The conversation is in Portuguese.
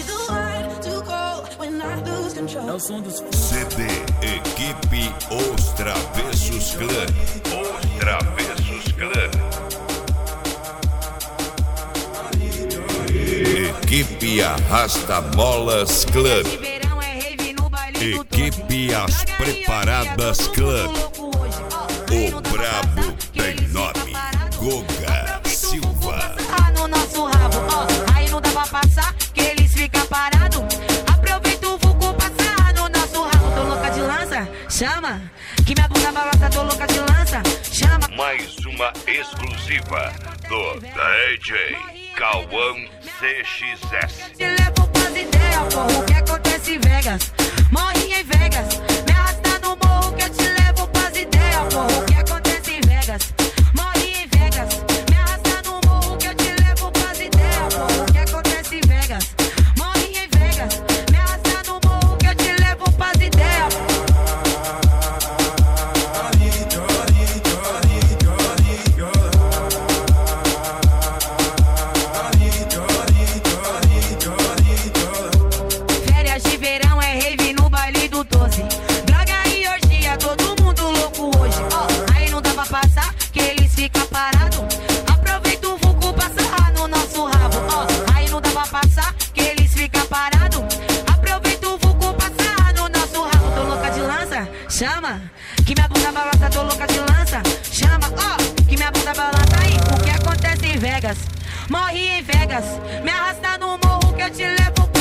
É o som dos CD Equipe Os Travessos Clã. Os Travessos Clã. Equipe Arrasta Molas Clã. Equipe As Preparadas Clã. O brabo tem nome, Goga Silva. No nosso rabo, ó, aí não dá pra passar, que eles ficam parados. Aproveita o vulgo passar no nosso rabo. Tô louca de lança, chama, que minha bunda balança, tô louca de lança, chama. Mais uma exclusiva do DJ Cauã CXS. Te levo pras ideias, porra, o que acontece em Vegas? Morri em Vegas, me arrasta no morro que eu te levo pras ideias, porra, o que acontece em Vegas? Morri em Vegas, me arrasta no morro que eu te levo pras ideias, porra, o que acontece em Vegas? Morri em Vegas, me arrasta no morro que eu te levo pras ideias. Férias de verão é rave no baile do 12. Droga e orgia, todo mundo louco hoje. Ó, aí não dá pra passar, que eles ficam parados. Aproveita o vulgo passar no nosso rabo. Ó, aí não dá pra passar, que eles ficam parados. Aproveita o vulgo passar no nosso rabo. Tô louca de lança, chama, que minha bunda balança, tô louca de lança, chama, ó, que minha bunda balança. Aí, o que acontece em Vegas? Morri em Vegas, me arrasta no morro que eu te levo.